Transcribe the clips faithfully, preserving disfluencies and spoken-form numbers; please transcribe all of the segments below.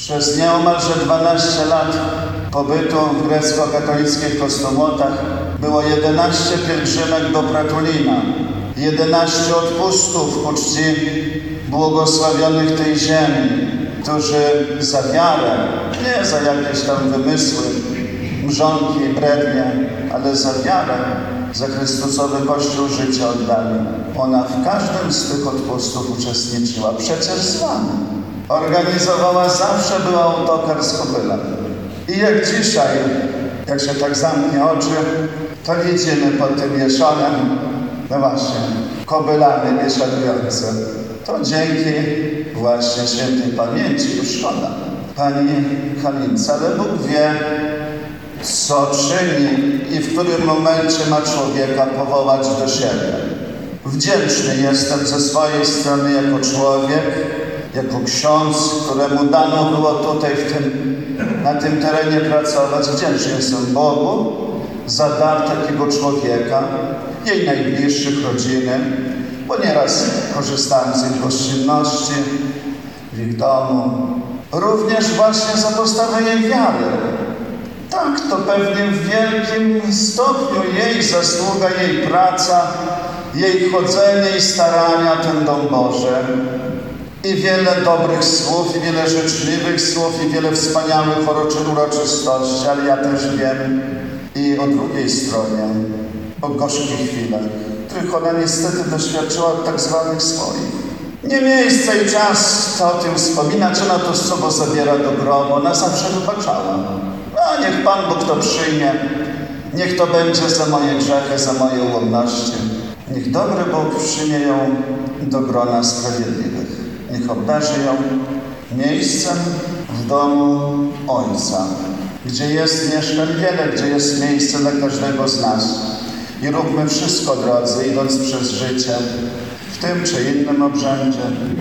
Przez nieomalże dwanaście lat pobytu w grecko-katolickich kostołotach było jedenaście pielgrzymek do Pratulina, jedenaście odpustów ku czci błogosławionych tej ziemi, którzy za wiarę, nie za jakieś tam wymysły, mrzonki, brednie, ale za wiarę, za Chrystusowy Kościół życie oddali. Ona w każdym z tych odpustów uczestniczyła, przecież z wami. Organizowała, zawsze był autokar z kobylem. I jak dzisiaj, jak się tak zamknie oczy, to widzimy pod tym jeszonem, no właśnie, kobylami biesiadujące. To dzięki właśnie świętej pamięci już szkoda pani Halince, ale Bóg wie, co czyni i w którym momencie ma człowieka powołać do siebie. Wdzięczny jestem ze swojej strony jako człowiek, jako ksiądz, któremu dano było tutaj w tym, na tym terenie pracować. Wdzięczny jestem Bogu za dar takiego człowieka, jej najbliższych, rodziny, bo nieraz korzystałem z ich gościnności w ich domu. Również właśnie za postawę jej wiary. Tak, to pewnie w wielkim stopniu jej zasługa, jej praca, jej chodzenie i starania ten dom Boży. I wiele dobrych słów, i wiele życzliwych słów, i wiele wspaniałych uroczystości, ale ja też wiem i o drugiej stronie, o gorzkich chwilach, których ona niestety doświadczyła od tak zwanych swoich. Nie miejsce i czas to o tym wspominać, ona to z sobą zabiera do grobu, ona zawsze wybaczała. No niech Pan Bóg to przyjmie, niech to będzie za moje grzechy, za moje ułomności. Niech dobry Bóg przyjmie ją do grona sprawiedliwych. Niech obdarzy ją miejscem w domu Ojca, gdzie jest mieszkań wiele, gdzie jest miejsce dla każdego z nas. I róbmy wszystko, drodzy, idąc przez życie, w tym czy innym obrzędzie,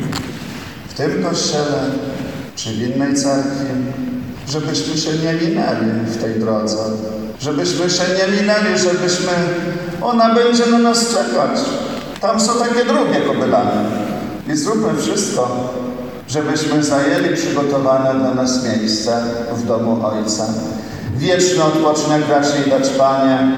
w tym kościele, czy w innej cerkwi, żebyśmy się nie minęli w tej drodze, żebyśmy się nie minęli, żebyśmy, ona będzie na nas czekać. Tam są takie drugie kobylany. I zróbmy wszystko, żebyśmy zajęli przygotowane dla nas miejsce w domu Ojca. Wieczny odpoczynek racz jej dać, Panie.